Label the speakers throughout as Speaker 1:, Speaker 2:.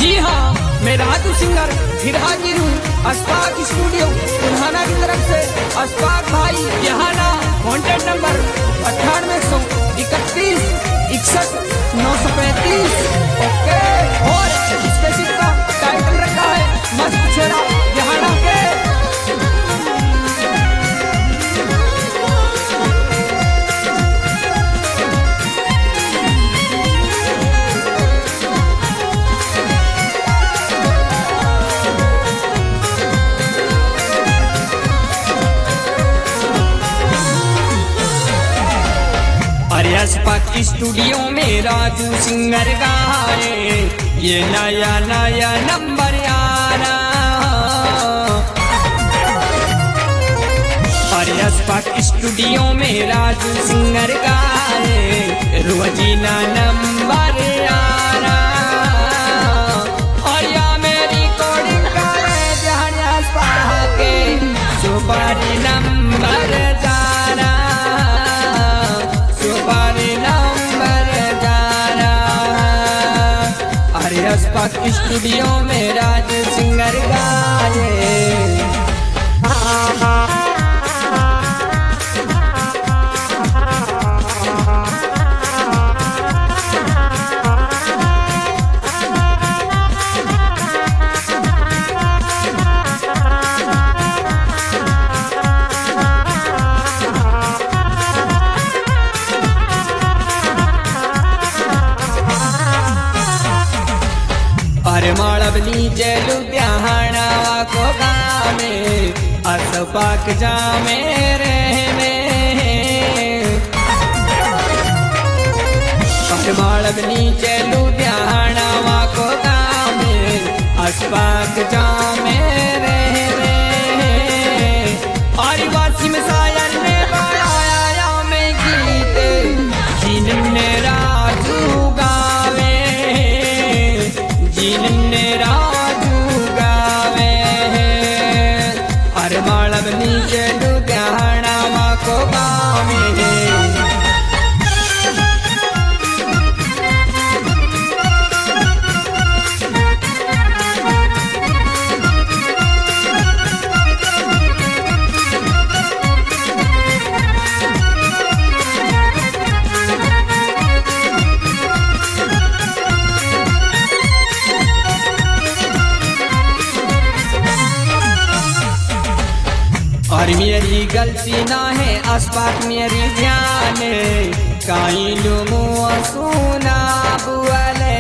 Speaker 1: जी हाँ, मैं राजू सिंगर फिर हाजिर हूँ अस्पाक स्टूडियो उन्हाना की तरफ से। अस्पाक भाई यहाँ ना कॉन्टेक्ट नंबर 989131 ओके। और स्पेशल का टाइटल रखा है मस्त छेड़ा यहाँ ना के। अस्पाक स्टूडियो में राजू सिंगर गाए ये नया नया नंबर आना। और अस्पाक स्टूडियो में राजू सिंगर गाए रोजीना नंबर आना। और या मेरी रिकॉर्डिंग करे जहां अस्पाक के सुपर नंबर जाना। अस्पाक स्टूडियो में राजू सिंगर गाए। मालवनी चलू लुधियाना को गामे अस्पाक जा मेरे में। मालवनी चलू लुधियाना को गामे अस्पाक जा मेरे में। और वासिम सायर ने बनाया में गीत जिनने राजू गावे जिनने राजू गावे। और मालवनी चलू लुधियाना को गावे। और मेरी गलती ना है अस्पाक मेरी जान काई लुमो सुना बुआले।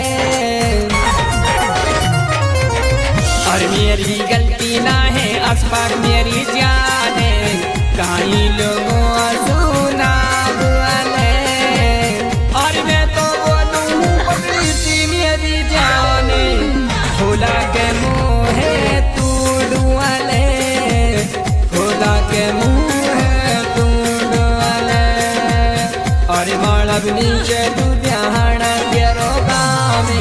Speaker 1: और मेरी गलती ना है अस्पाक मेरी जान काई लुमो सुना बुआले। और मैं तो बोलूं पकड़ी थी मेरी जान भोला के मुँह है तू डुआले के मुँह तू डोले। और मालवनी चलू लुधियाना के गावे।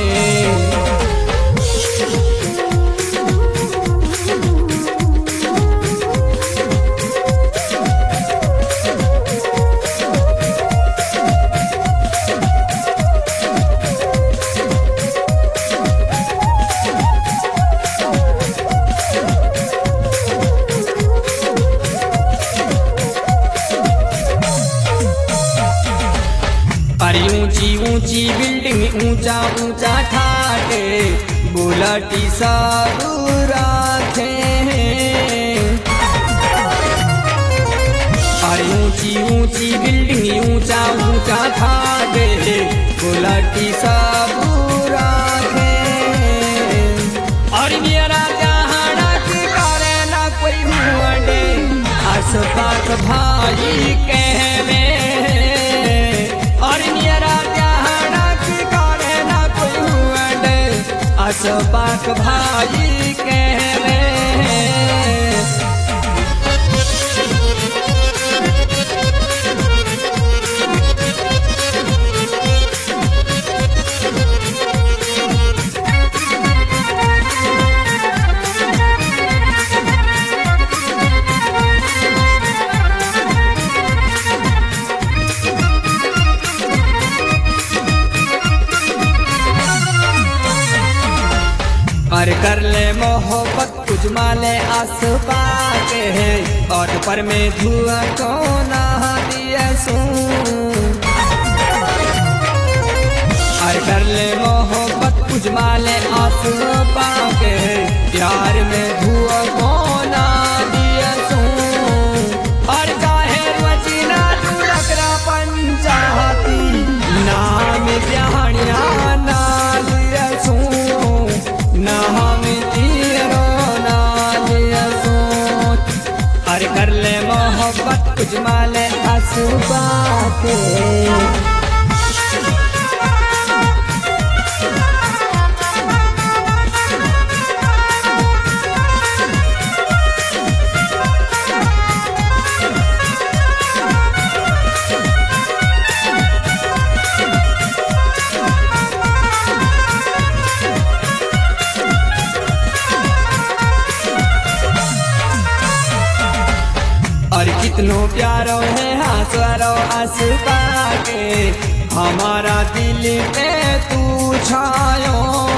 Speaker 1: ऊंची ऊंची बिल्डिंग ऊंचा ऊंचा ठाटे बुलाटी सारू राखे। और ऊंची ऊंची बिल्डिंग ऊंचा ऊंचा ठाटे बुलाटी सारू राखे। और मेरा जहाना की करे ना कोई मुंडे अस्पाक भाई कहवे। और मेरा जहाना की करे ना कोई मुंडे अस्पाक भाई कहवे। अरे कर ले मोहब्बत कुछ माले आस पाके है और पर में धुआं को ना दिया सू। अरे कर ले मोहब्बत कुछ माले आस पाके प्यार में धुआं को ना दिया सू। और चाहे वचीना तू रखरा पंचाहती नाम प्याणिया ना दिया सू। नाम तीरो ना दिया सू। अरे कर ले मोहब्बत कुछ माले आस पाके। और कितनो प्यारो है हासरो आस पाके हमारा दिल पे तू छायो।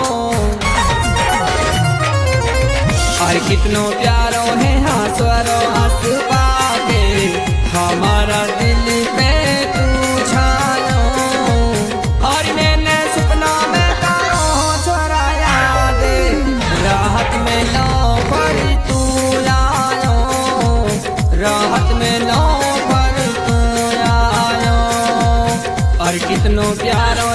Speaker 1: और कितनो प्यारो है हासरो आस पाके हमारा दिल पे तू छायो। और मैंने सपना में तारो चुराया दे राहत में लो पर तू आयो। राहत में लो पर तू आयो। और कितनो प्यारो